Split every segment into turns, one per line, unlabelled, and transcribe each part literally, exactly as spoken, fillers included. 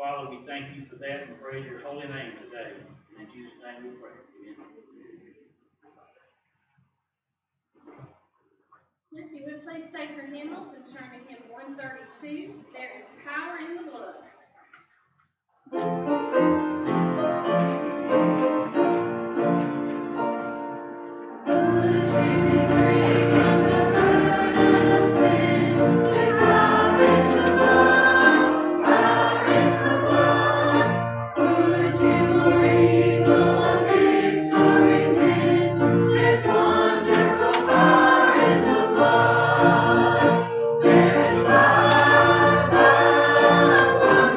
Father, we thank you for that and praise your holy name today. In Jesus' name we pray. Amen.
If you would please take your hymnals and turn to hymn one thirty-two, There is Power in the Blood.
There is power, power,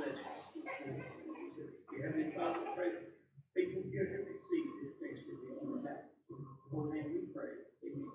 bless you. If you have any Father, pray for people here to receive this things to be on the back. In the name we pray. Amen.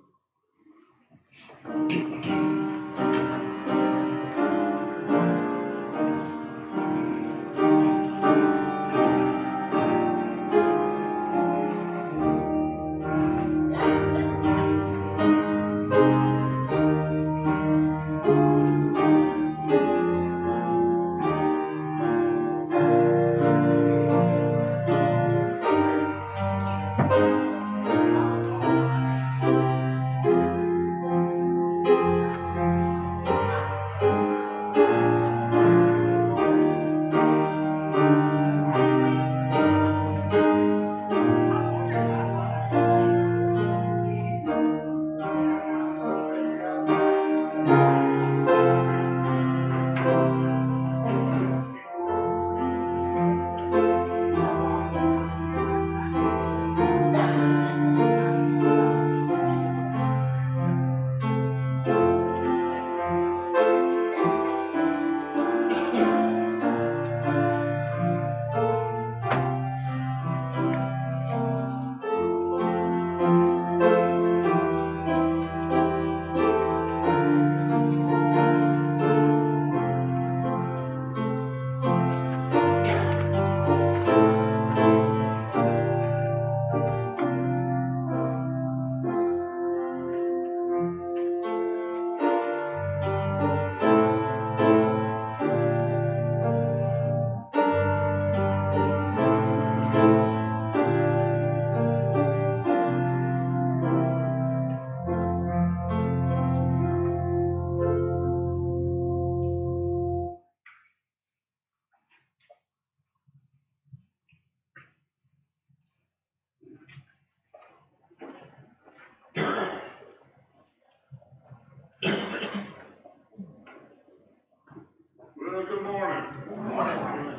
Well, good morning. Good morning.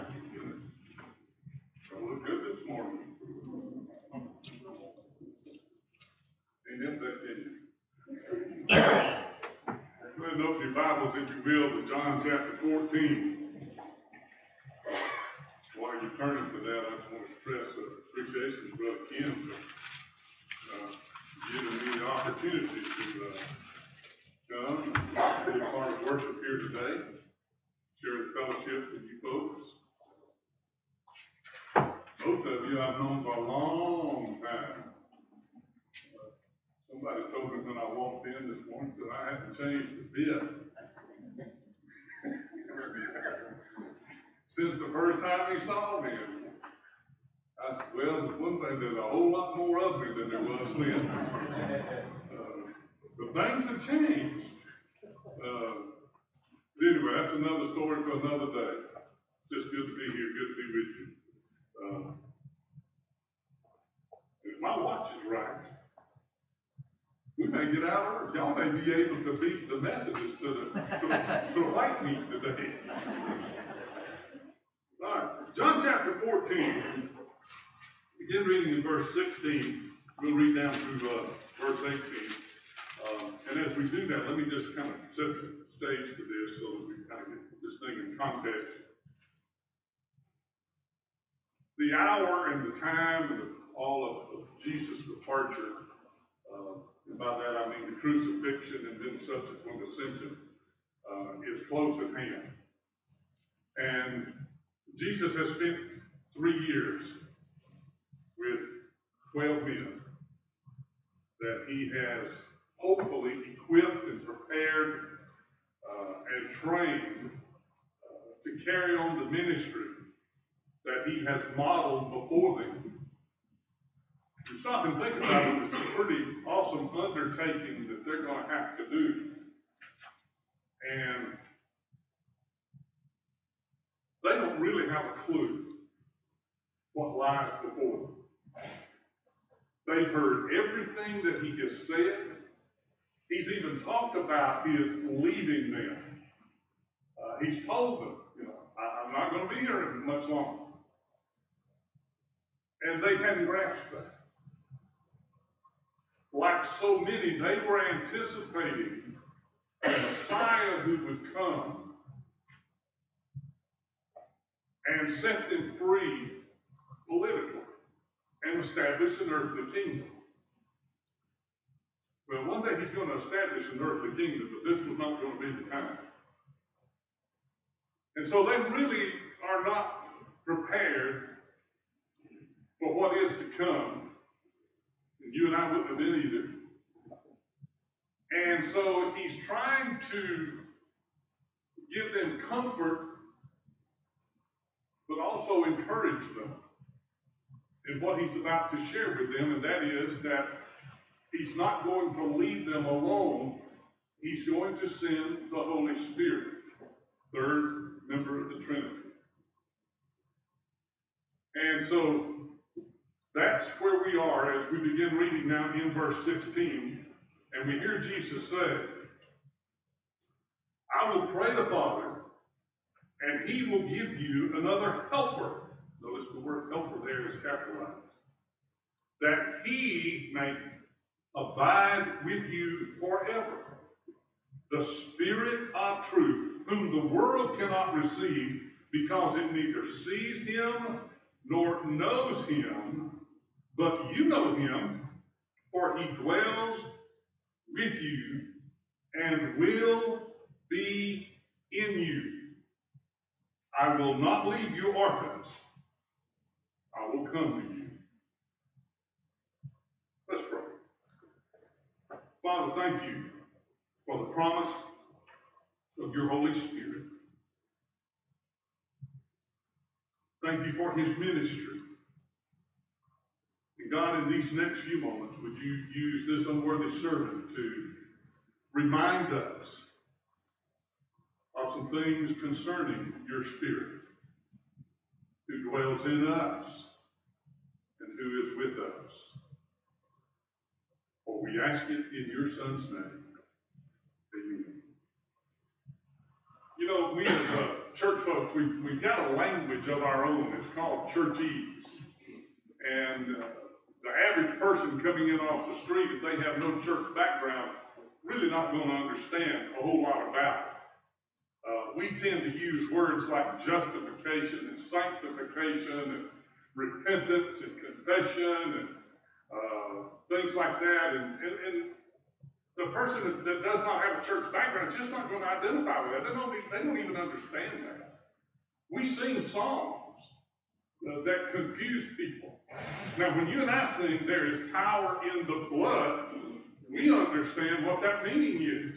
You look good this morning. Ain't that that did you? Let's open your Bibles, if you will, to John chapter fourteen. While you're turning to that, I just want to express appreciation to Brother Ken for uh, giving me the opportunity to uh, come and be a part of worship here today. Share the fellowship with you folks. Most of you I've known for a long time. Uh, somebody told me when I walked in this morning that I hadn't changed a bit. Since the first time he saw me. I said, well, there's one thing, there's a whole lot more of me than there was then. Uh, but things have changed. Uh, Anyway, that's another story for another day. It's just good to be here, good to be with you. Um, if my watch is right, we may get out early. Y'all may be able to beat the Methodists to the, to the, to the white meat today. All right, John chapter fourteen. Begin reading in verse sixteen. We'll read down through uh, verse eighteen. Um, and as we do that, let me just kind of set the stage for this so that we kind of get this thing in context. The hour and the time and the, all of, of Jesus' departure, uh, and by that I mean the crucifixion and then subsequent ascension, uh, is close at hand. And Jesus has spent three years with twelve men that he has hopefully equipped and prepared uh, and trained uh, to carry on the ministry that he has modeled before them. If you stop and think about it, it's a pretty awesome undertaking that they're going to have to do. And they don't really have a clue what lies before them. They've heard everything that he has said. He's even talked about his leaving them. Uh, he's told them, you know, I, I'm not going to be here much longer. And they hadn't grasped that. Like so many, they were anticipating the Messiah who would come and set them free politically and establish an earthly kingdom. Well, one day he's going to establish an earthly kingdom, but this was not going to be the time. And so they really are not prepared for what is to come. And you and I wouldn't have been either. And so he's trying to give them comfort, but also encourage them in what he's about to share with them, and that is that he's not going to leave them alone. He's going to send the Holy Spirit, third member of the Trinity. And so that's where we are as we begin reading now in verse sixteen. And we hear Jesus say, I will pray the Father, and he will give you another helper. Notice the word helper there is capitalized. That he may abide with you forever. The Spirit of truth, whom the world cannot receive, because it neither sees him nor knows him, but you know him, for he dwells with you and will be in you. I will not leave you orphans. I will come to you. Let's pray. Father, thank you for the promise of your Holy Spirit. Thank you for his ministry. And God, in these next few moments, would you use this unworthy servant to remind us of some things concerning your Spirit, who dwells in us and who is with us. For we ask it in your Son's name. Amen. You know, we as uh, church folks, we've, we've got a language of our own. It's called churchese. And uh, the average person coming in off the street, if they have no church background, really not going to understand a whole lot about it. Uh, we tend to use words like justification and sanctification and repentance and confession and uh, things like that. And, and, and the person that, that does not have a church background is just not going to identify with that. They don't, they don't even understand that. We sing songs uh, that confuse people. Now, when you and I sing, there is power in the blood, we understand what that meaning is.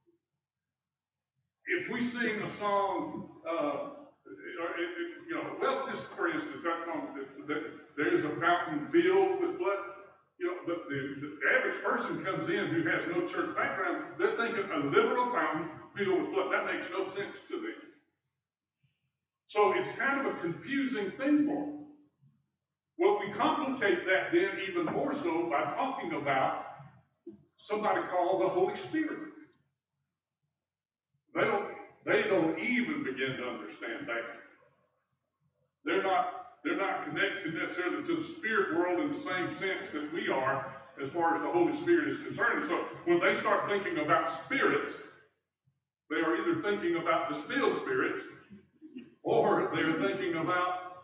If we sing a song, uh, you know, well, just for instance, that song, there's a fountain filled with blood. You know, but the, the average person comes in who has no church background, they're thinking a literal fountain filled with blood. That makes no sense to them. So it's kind of a confusing thing for them. Well, we complicate that then even more so by talking about somebody called the Holy Spirit. They don't, they don't even begin to understand that. They're not, they're not connected necessarily to the spirit world in the same sense that we are as far as the Holy Spirit is concerned. So when they start thinking about spirits, they are either thinking about the still spirits or they're thinking about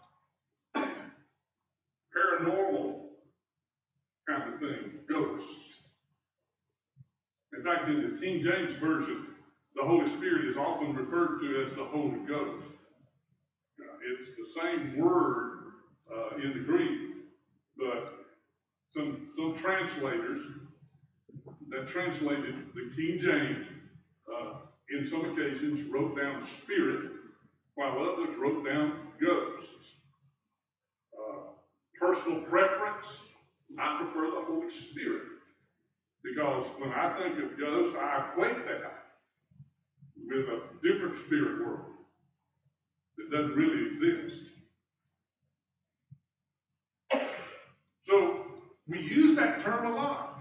paranormal kind of thing, ghosts. In fact, in the King James Version, the Holy Spirit is often referred to as the Holy Ghost. Uh, it's the same word uh, in the Greek, but some, some translators that translated the King James, uh, in some occasions, wrote down spirit, while others wrote down ghosts. Uh, personal preference, I prefer the Holy Spirit, because when I think of ghost, I equate that with a different spirit world that doesn't really exist. So we use that term a lot.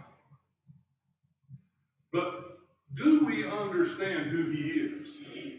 But do we understand who he is?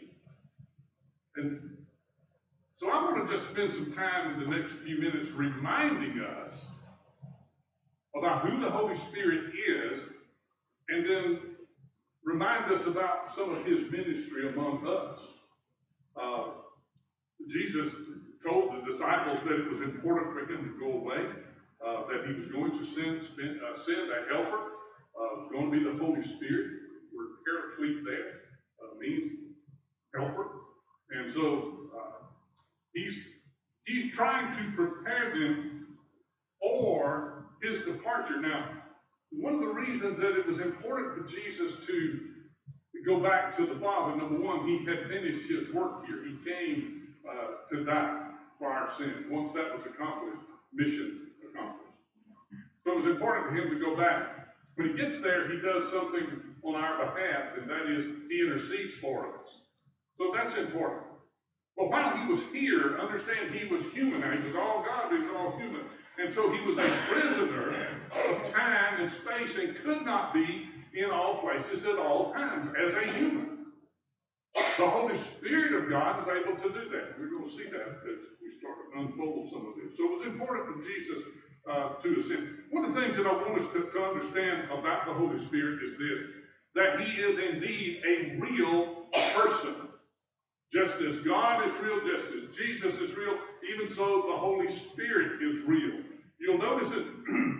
And so I want to just spend some time in the next few minutes reminding us about who the Holy Spirit is, and then remind us about some of his ministry among us. Uh, Jesus told the disciples that it was important for him to go away, uh, that he was going to send, spend, uh, send a helper. Uh, it was going to be the Holy Spirit. The word paraclete there uh, means helper. And so uh, he's, he's trying to prepare them for his departure. Now, one of the reasons that it was important for Jesus to go back to the Father, number one, he had finished his work here. He came uh, to die for our sins. Once that was accomplished, mission accomplished. So it was important for him to go back. When he gets there, he does something on our behalf, and that is he intercedes for us. So that's important. But while he was here, understand he was human. Now, he was all God, but he was all human. And so he was a prisoner of time and space and could not be in all places at all times as a human. The Holy Spirit of God is able to do that. We're going to see that as we start to unfold some of this. So it was important for Jesus uh, to ascend. One of the things that I want us to, to understand about the Holy Spirit is this, that he is indeed a real person. Just as God is real, just as Jesus is real, even so the Holy Spirit is real. You'll notice it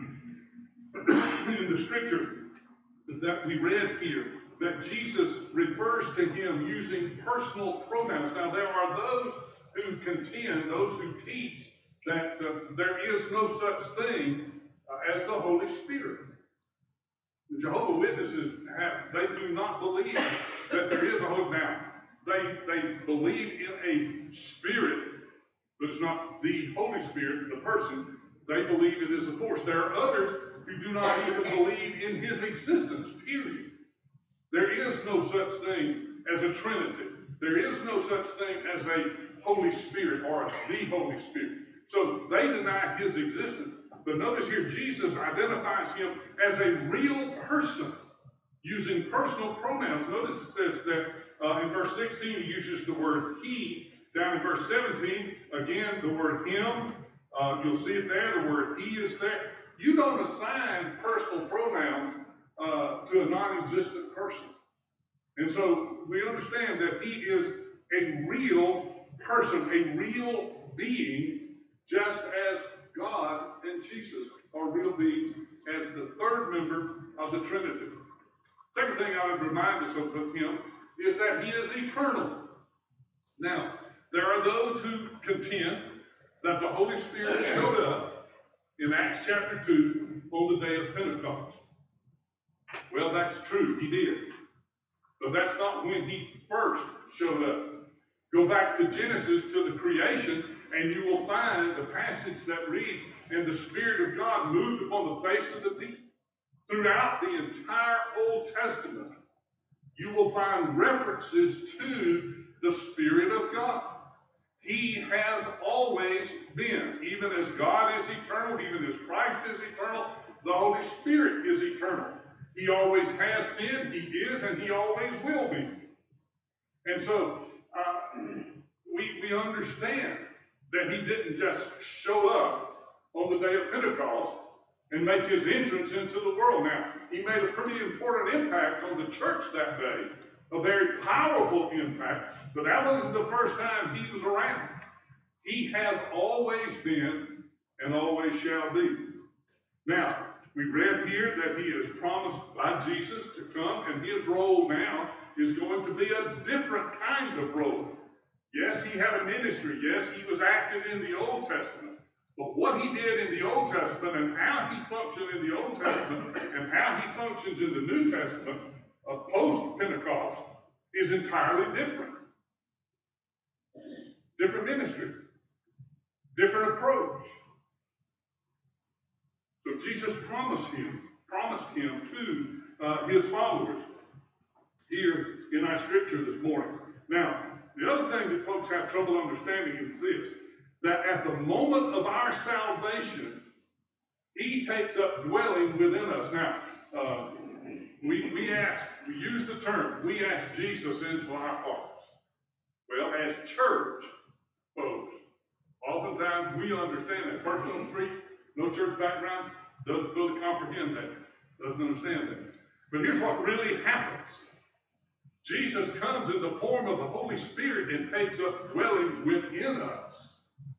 in the scripture that we read here, that Jesus refers to him using personal pronouns. Now, there are those who contend, those who teach that uh, there is no such thing uh, as the Holy Spirit. The Jehovah's Witnesses, have, they do not believe that there is a Holy Spirit. Now, they, they believe in a spirit, but it's not the Holy Spirit, the person. They believe it is a force. There are others who do not even believe in his existence, period. There is no such thing as a Trinity. There is no such thing as a Holy Spirit or the Holy Spirit. So they deny his existence. But notice here, Jesus identifies him as a real person using personal pronouns. Notice it says that uh, in verse sixteen, he uses the word he. Down in verse seventeen, again, the word him. Uh, you'll see it there. The word he is there. You don't assign personal pronouns uh, to a non-existent person. And so we understand that he is a real person, a real being, just as God and Jesus are real beings as the third member of the Trinity. Second thing I would remind us of him is that he is eternal. Now, there are those who contend that the Holy Spirit showed up in Acts chapter two on the day of Pentecost. Well, that's true, he did. But that's not when he first showed up. Go back to Genesis, to the creation, and you will find the passage that reads, and the Spirit of God moved upon the face of the deep. Throughout the entire Old Testament, you will find references to the Spirit of God. He has always been. Even as God is eternal, even as Christ is eternal, the Holy Spirit is eternal. He always has been, he is, and he always will be. And so, uh, we, we understand that he didn't just show up on the day of Pentecost and make his entrance into the world. Now, he made a pretty important impact on the church that day, a very powerful impact, but that wasn't the first time he was around. He has always been and always shall be. Now, we read here that he is promised by Jesus to come, and his role now is going to be a different kind of role. Yes, he had a ministry. Yes, he was active in the Old Testament. But what he did in the Old Testament and how he functioned in the Old Testament and how he functions in the New Testament of post-Pentecost is entirely different. Different ministry. Different approach. So Jesus promised him, promised him to uh, his followers here in our scripture this morning. Now, the other thing that folks have trouble understanding is this, that at the moment of our salvation, he takes up dwelling within us. Now, uh, we, we ask, we use the term, we ask Jesus into our hearts. Well, as church folks, oftentimes we understand that. Person on the street, no church background, doesn't fully comprehend that, doesn't understand that. But here's what really happens. Jesus comes in the form of the Holy Spirit and takes up dwelling within us.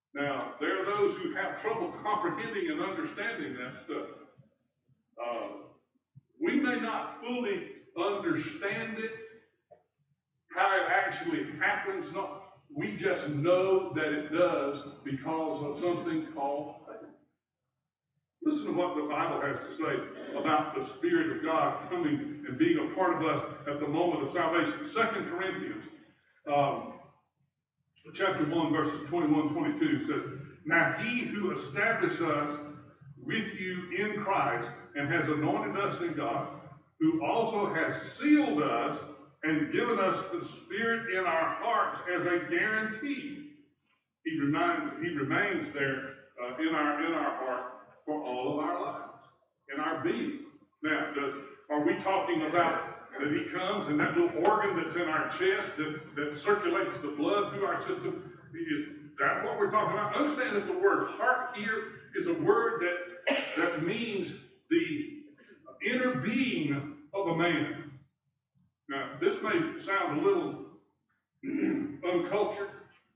Now, there are those who have trouble comprehending and understanding that stuff. Uh, we may not fully understand it, how it actually happens. No, we just know that it does because of something called faith. Listen to what the Bible has to say about the Spirit of God coming and being a part of us at the moment of salvation. Second Corinthians um, chapter one, verses twenty-one, twenty-two says, "Now he who established us with you in Christ and has anointed us in God, who also has sealed us and given us the Spirit in our hearts as a guarantee." He reminds, he remains there uh, in our in our heart for all of our lives, in our being. Now, does are we talking about that he comes and that little organ that's in our chest that, that circulates the blood through our system? Is that what we're talking about? Understand that the word heart here is a word that, that means the inner being of a man. Now, this may sound a little uncultured,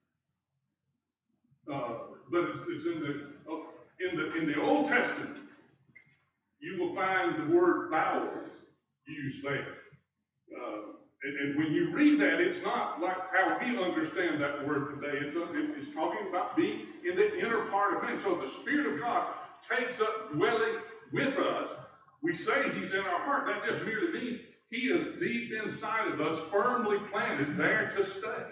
uh, but it's, it's in the in the in the Old Testament. You will find the word bowels used there. Uh, and, and when you read that, it's not like how we understand that word today. It's, a, it, it's talking about being in the inner part of man. So the Spirit of God takes up dwelling with us. We say he's in our heart. That just merely means he is deep inside of us, firmly planted there to stay.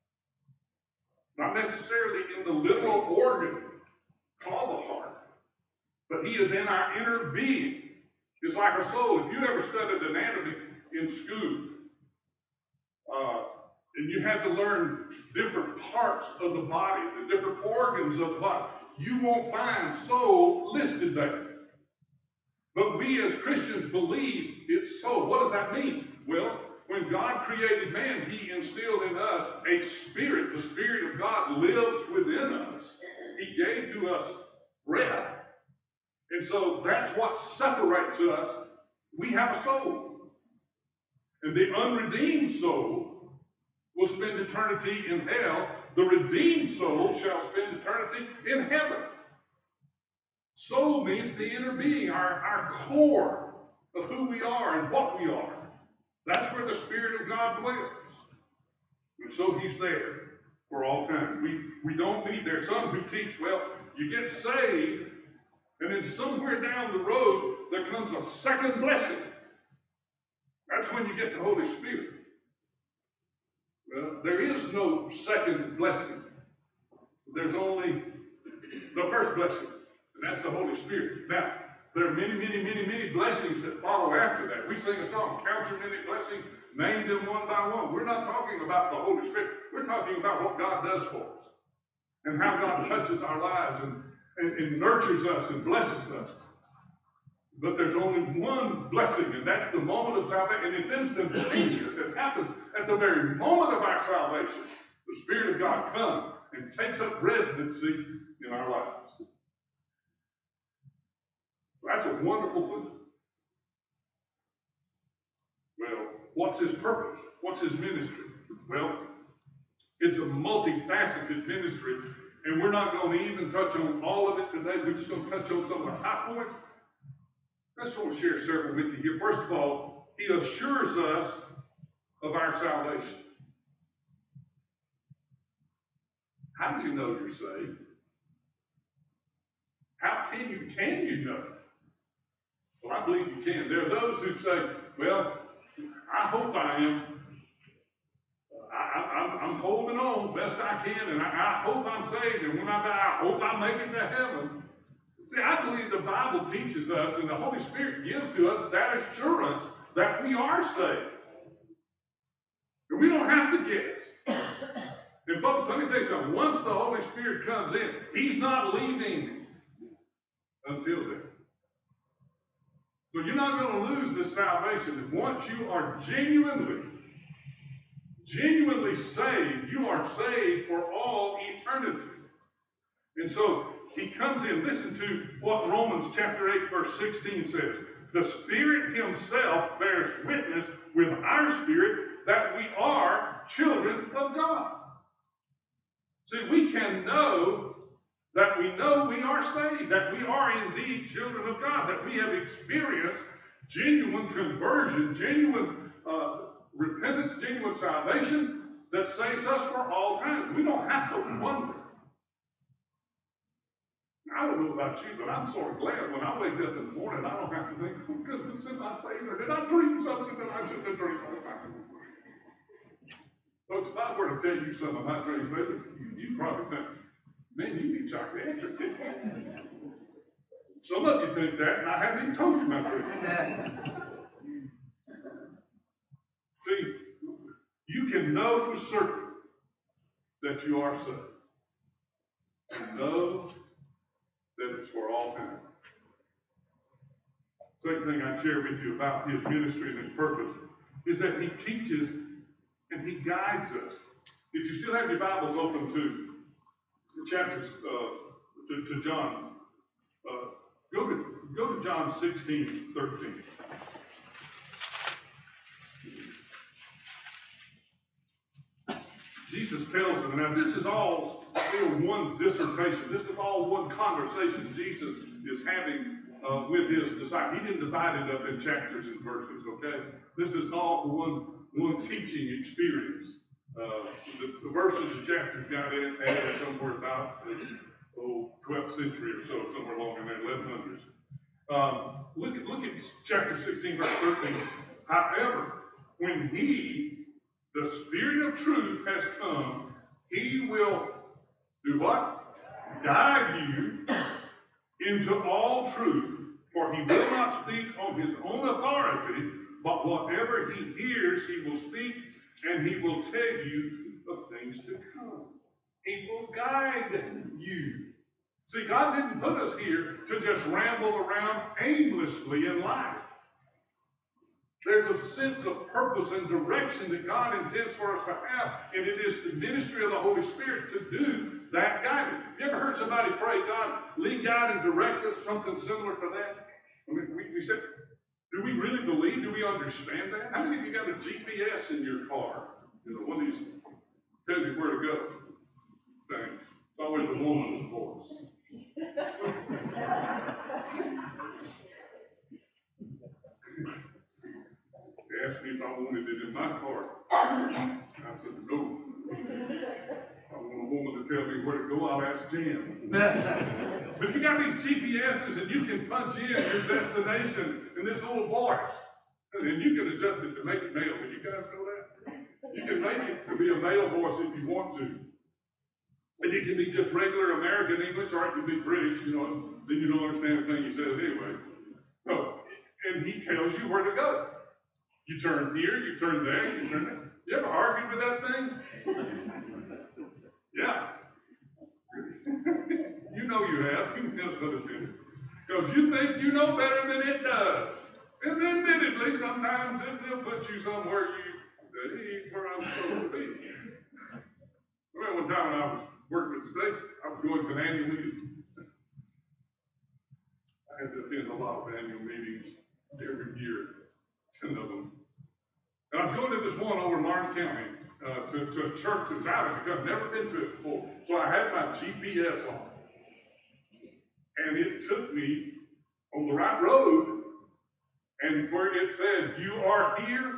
Not necessarily in the literal organ called the heart, but he is in our inner being. It's like a soul. If you ever studied anatomy in school, uh, and you had to learn different parts of the body, the different organs of the body, you won't find soul listed there. But we as Christians believe it's soul. What does that mean? Well, when God created man, he instilled in us a spirit. The Spirit of God lives within us. He gave to us breath. And so that's what separates us. We have a soul. And the unredeemed soul will spend eternity in hell. The redeemed soul shall spend eternity in heaven. Soul means the inner being, our, our core of who we are and what we are. That's where the Spirit of God dwells. And so he's there for all time. We, we don't need, there's some who teach, well, you get saved, and then somewhere down the road, there comes a second blessing. That's when you get the Holy Spirit. Well, there is no second blessing. There's only the first blessing, and that's the Holy Spirit. Now, there are many, many, many, many blessings that follow after that. We sing a song, count your many blessings, name them one by one. We're not talking about the Holy Spirit. We're talking about what God does for us and how God touches our lives and, and, and nurtures us and blesses us. But there's only one blessing, and that's the moment of salvation, and it's instantaneous. It happens at the very moment of our salvation. The Spirit of God comes and takes up residency in our lives. That's a wonderful thing. Well, what's his purpose? What's his ministry? Well, it's a multifaceted ministry, and we're not going to even touch on all of it today. We're just going to touch on some of the high points. I just want to share several with you here. First of all, he assures us of our salvation. How do you know you're saved? How can you, can you know? Well, I believe you can. There are those who say, well, I hope I am. I, I, I'm holding on best I can, and I, I hope I'm saved, and when I die, I hope I make it to heaven. See, I believe the Bible teaches us, and the Holy Spirit gives to us that assurance that we are saved. And we don't have to guess. And folks, let me tell you something. Once the Holy Spirit comes in, he's not leaving until then. So you're not going to lose this salvation. Once you are genuinely, genuinely saved, you are saved for all eternity. And so he comes in. Listen to what Romans chapter eight, verse sixteen says. The Spirit himself bears witness with our spirit that we are children of God. See, we can know that we know we are saved, that we are indeed children of God, that we have experienced genuine conversion, genuine uh, repentance, genuine salvation that saves us for all times. We don't have to wonder. I don't know about you, but I'm sort of glad when I wake up in the morning, I don't have to think, oh goodness, am I saved? Or did I dream something that I shouldn't have dreamed? Folks, if I were to tell you some of my dreams, you, you probably think, man, you need psychiatric. Some of you think that, and I haven't even told you my dream. See, you can know for certain that you are saved. And know that it's for all time. Second thing I'd share with you about his ministry and his purpose is that he teaches and he guides us. If you still have your Bibles open to the chapters uh, to, to John, uh, go to go to John sixteen, thirteen. Jesus tells them, now this is all still one dissertation. This is all one conversation Jesus is having uh, with his disciples. He didn't divide it up in chapters and verses, okay? This is all one, one teaching experience. Uh, the, the verses and chapters got in added somewhere about the oh, twelfth century or so, somewhere along in there, eleven hundreds. Um, look at look at chapter sixteen, verse thirteen. However, when he, the Spirit of truth, has come, he will do what? Guide you into all truth, for he will not speak on his own authority, but whatever he hears, he will speak, and he will tell you of things to come. He will guide you. See, God didn't put us here to just ramble around aimlessly in life. There's a sense of purpose and direction that God intends for us to have, and it is the ministry of the Holy Spirit to do that guiding. You ever heard somebody pray, God, lead, guide, and direct us, something similar to that? I mean, we, we said, do we really believe? Do we understand that? How many of you got a G P S in your car? You know, one of these tells you where to go. Things. It's always a woman's voice. They asked me if I wanted it in my car. I said, no. I want a woman to tell me where to go, I'll ask Jan. But you got these G P S's and you can punch in your destination in this little voice. And then you can adjust it to make it male. Did you guys know that? You can make it to be a male voice if you want to. And it can be just regular American English, or it can be British, you know, then you don't understand the thing he says anyway. So, and he tells you where to go. You turn here, you turn there, you turn there. You ever argued with that thing? Yeah. You know you have. You know what it is. Because you think you know better than it does. And admittedly, sometimes it will put you somewhere you, that ain't where I'm supposed to be. I remember one time when I was working at the state, I was going to an annual meeting. I had to attend a lot of annual meetings every year, ten of them. And I was going to this one over in Lawrence County, uh, to, to a church that's out of because I've never been to it before. So I had my G P S on. And it took me on the right road, and where it said, you are here,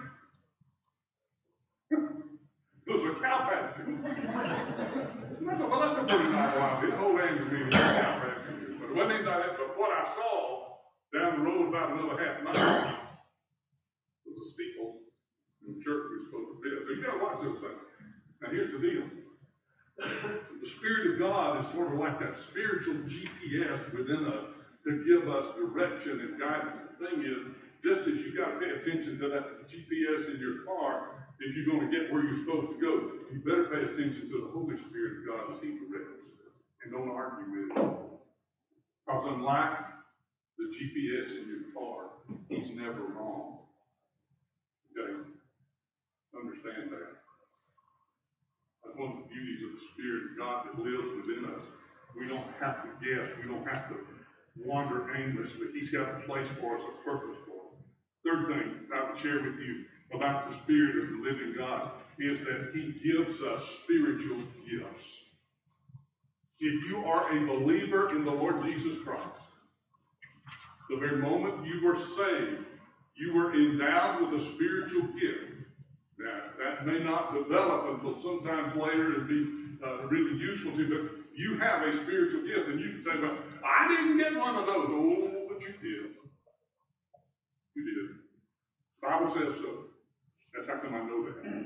was a cow pasture. I thought, well, that's a pretty nice one. This whole annual meeting was a cow pasture. But it wasn't anything like that. But what I saw down the road about another half mile was a steeple in the church we were supposed to be at. So you gotta watch those things. Now here's the deal. The Spirit of God is sort of like that spiritual G P S within us to give us direction and guidance. The thing is, just as you got to pay attention to that G P S in your car, if you're going to get where you're supposed to go, you better pay attention to the Holy Spirit of God as He directs, and don't argue with it. Because unlike the G P S in your car, He's never wrong. Okay? Understand that. That's one of the beauties of the Spirit of God that lives within us. We don't have to guess. We don't have to wander aimlessly. He's got a place for us, a purpose for us. Third thing I would share with you about the Spirit of the living God is that He gives us spiritual gifts. If you are a believer in the Lord Jesus Christ, the very moment you were saved, you were endowed with a spiritual gift. Now, that may not develop until sometimes later and be uh, really useful to you, but you have a spiritual gift, and you can say, well, I didn't get one of those. Oh, but you did. You did. The Bible says so. That's how come I know that.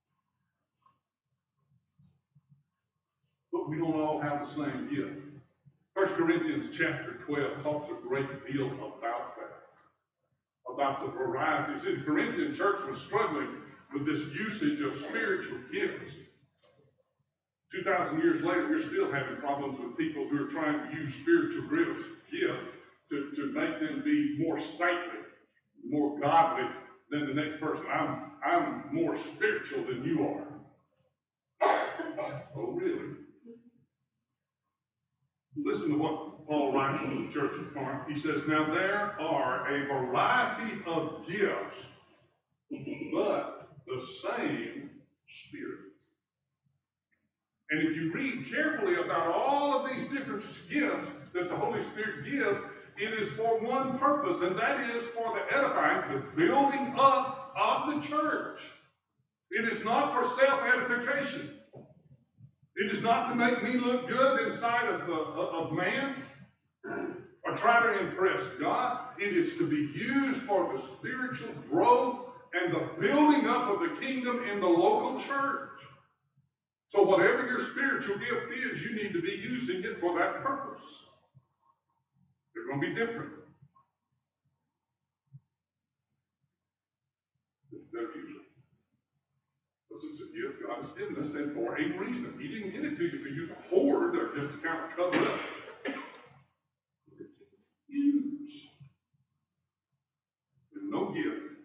But we don't all have the same gift. First Corinthians chapter twelve talks a great deal about that, about the variety. See, the Corinthian church was struggling with this usage of spiritual gifts. two thousand years later, we're still having problems with people who are trying to use spiritual gifts, gifts to, to make them be more saintly, more godly than the next person. I'm, I'm more spiritual than you are. Oh, really? Listen to what Paul writes to the church of Corinth. He says, now there are a variety of gifts, but the same Spirit. And if you read carefully about all of these different gifts that the Holy Spirit gives, it is for one purpose, and that is for the edifying, the building up of the church. It is not for self-edification. It is not to make me look good inside of, the, of man or try to impress God. It is to be used for the spiritual growth and the building up of the kingdom in the local church. So whatever your spiritual gift is, you need to be using it for that purpose. They're going to be different. They're usually. Because it's a gift God has given us, and for a reason. He didn't give it to you for you to hoard or just to kind of cover up. Use. And no gift,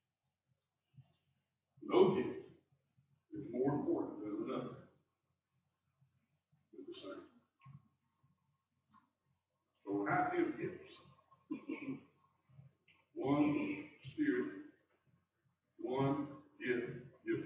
no gift is more important than another. They're the same. So how do gifts? One Spirit, one gift given.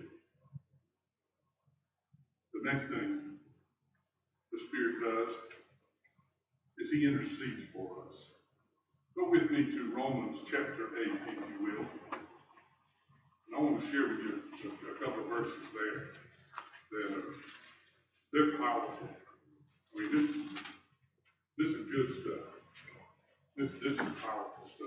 The next thing the Spirit does is He intercedes for us. Go with me to Romans chapter eight, if you will. And I want to share with you a couple of verses there that are they're powerful. I mean, this, this is good stuff. This, this is powerful stuff.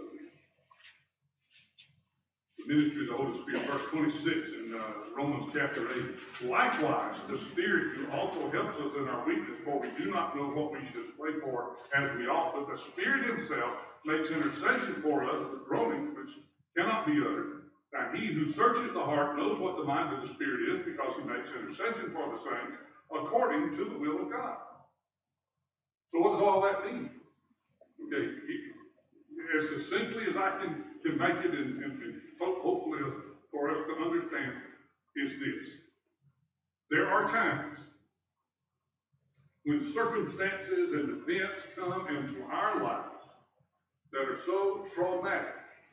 The ministry of the Holy Spirit, verse twenty-six in uh, Romans chapter eight. Likewise, the Spirit who also helps us in our weakness, for we do not know what we should pray for as we ought, but the Spirit Himself makes intercession for us with groanings which cannot be uttered. Now He who searches the heart knows what the mind of the Spirit is, because He makes intercession for the saints according to the will of God. So what does all that mean? Okay, as succinctly as I can, can make it, and, and, and hopefully for us to understand, is this. There are times when circumstances and events come into our lives that are so traumatic,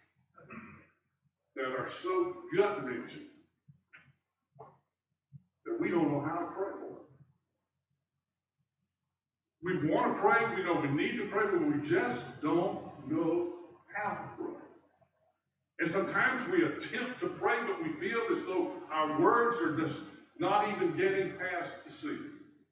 that are so gut-wrenching, that we don't know how to pray for it. We want to pray, we know we need to pray, but we just don't know how to pray. And sometimes we attempt to pray, but we feel as though our words are just not even getting past the ceiling.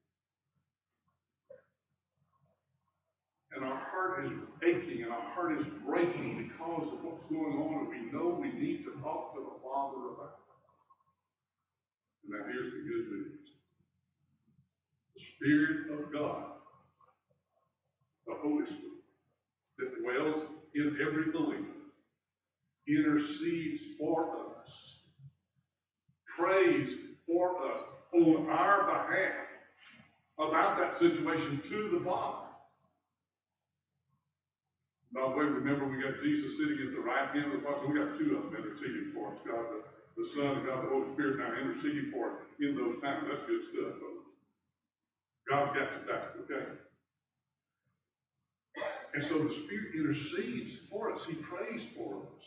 And our heart is aching and our heart is breaking because of what's going on, and we know we need to talk to the Father about it. And now here's the good news. The Spirit of God, the Holy Spirit, that dwells in every believer, intercedes for us, prays for us on our behalf about that situation to the Father. By the way, remember we got Jesus sitting at the right hand of the Father. So we got two of them interceding for us. God the, the Son and God the Holy Spirit now interceding for us in those times. That's good stuff, folks. God's got your back, okay? And so the Spirit intercedes for us. He prays for us.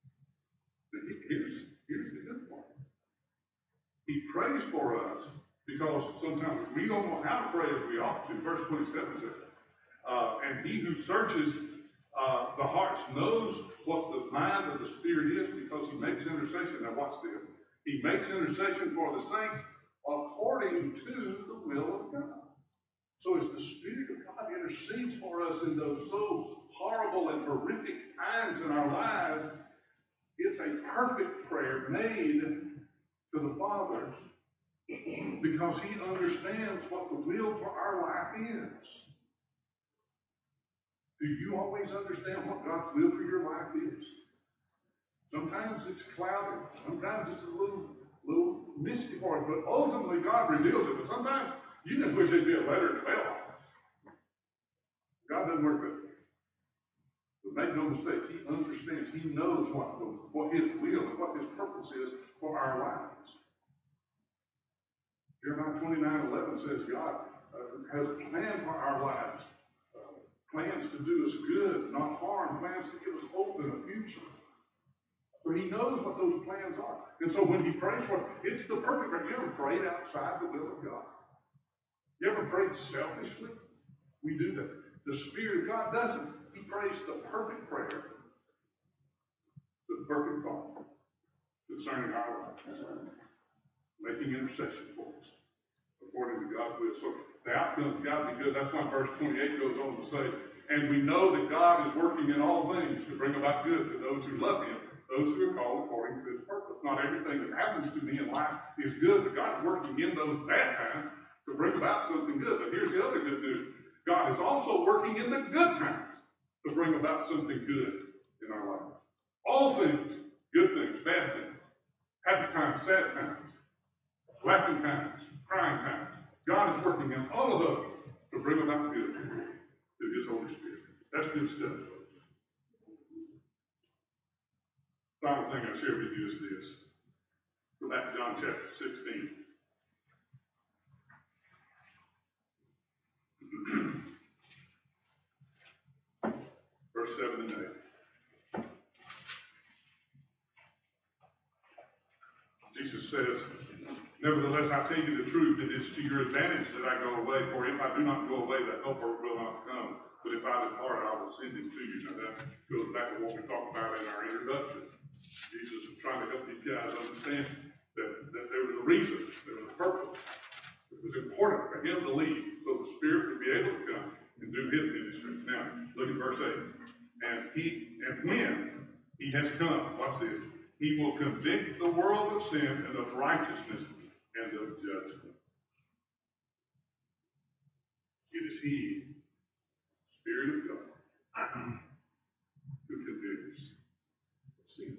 Here's, here's the good part. He prays for us Because sometimes we don't know how to pray as we ought to. Verse twenty-seven says, uh, and he who searches uh, the hearts knows what the mind of the Spirit is, because he makes intercession. Now watch this. He makes intercession for the saints according to the will of God. So as the Spirit of God intercedes for us in those so horrible and horrific times in our lives, it's a perfect prayer made to the Father, because he understands what the will for our life is. Do you always understand what God's will for your life is? Sometimes it's cloudy. Sometimes it's a little, little misty for us. But ultimately, God reveals it. But sometimes you just wish there'd be a letter in the mailbox. God doesn't work that way. But make no mistake, he understands. He knows what, what his will and what his purpose is for our lives. Jeremiah twenty-nine eleven says God uh, has a plan for our lives. Uh, plans to do us good, not harm. Plans to give us hope in the future. So he knows what those plans are. And so when he prays for it, it's the perfect prayer. You ever prayed outside the will of God? You ever prayed selfishly? We do that. The Spirit of God doesn't. He prays the perfect prayer, the perfect thought concerning our lives, making intercession for us according to God's will. So the outcome's got to be good. That's why verse twenty-eight goes on to say, and we know that God is working in all things to bring about good to those who love him, those who are called according to his purpose. Not everything that happens to me in life is good, but God's working in those bad times to bring about something good. But here's the other good news. God is also working in the good times to bring about something good in our lives. All things, good things, bad things, happy times, sad times, laughing times, crying times. God is working in all of those to bring about good through his Holy Spirit. That's good stuff. Final thing I share with you is this. Go back to John chapter sixteen. Verse seven and eight. Jesus says, nevertheless, I tell you the truth, it is to your advantage that I go away, for if I do not go away, the helper will not come. But if I depart, I will send him to you. Now that goes back to what we talked about in our introduction. Jesus was trying to help these guys understand that, that there was a reason, there was a purpose. It was important for him to leave so the Spirit would be able to come and do his ministry. Now, look at verse eight. And he, and when he has come, watch this, he will convict the world of sin and of righteousness and of judgment. It is he, Spirit of God, who convicts of sin.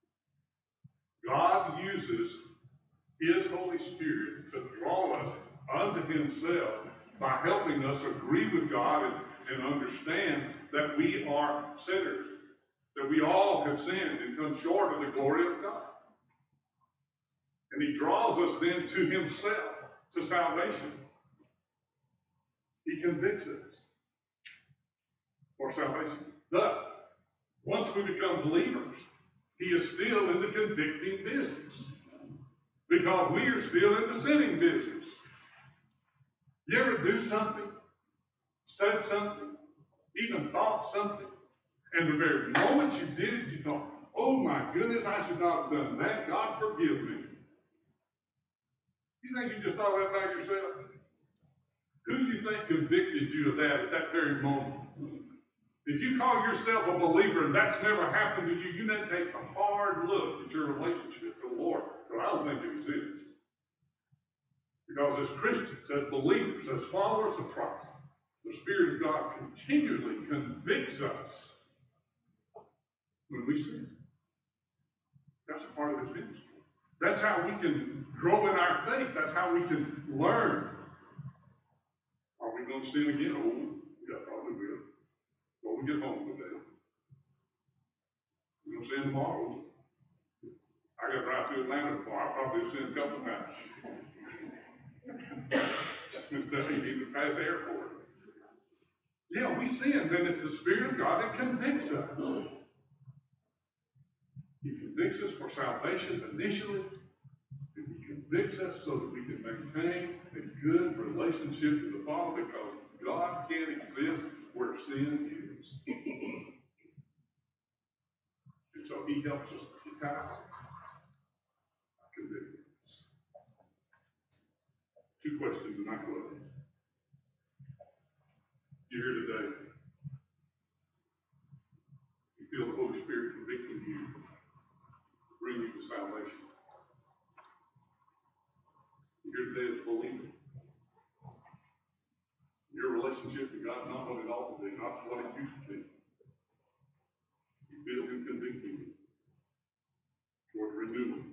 God uses his Holy Spirit to draw us unto himself by helping us agree with God and, and understand that we are sinners, that we all have sinned and come short of the glory of God. And he draws us then to himself, to salvation. He convicts us for salvation. But once we become believers, he is still in the convicting business, because we are still in the sinning business. You ever do something, said something, even thought something, and the very moment you did it, you thought, oh my goodness, I should not have done that. God forgive me. You think you just thought that about yourself? Who do you think convicted you of that at that very moment? If you call yourself a believer and that's never happened to you, you need to take a hard look at your relationship to the Lord. But I don't think it exists. Because as Christians, as believers, as followers of Christ, the Spirit of God continually convicts us when we sin. That's a part of his ministry. That's how we can grow in our faith. That's how we can learn. Are we going to sin again? Oh, yeah, probably will. When we get home today. We're going to sin tomorrow. I got to drive to Atlanta tomorrow. I'll probably sin a couple of times. Even past the airport. Yeah, we sin, then it's the Spirit of God that convicts us. He convicts us for salvation initially, and he convicts convicts us so that we can maintain a good relationship with the Father, because God can't exist where sin is. And so he helps us to get out of convictions. Two questions and I close. You're here today. You feel the Holy Spirit convicting you, bring you to salvation. You're here today as a believer. Your relationship with God is not what it ought to be, not what it used to be. You feel Him convicting you towards renewal.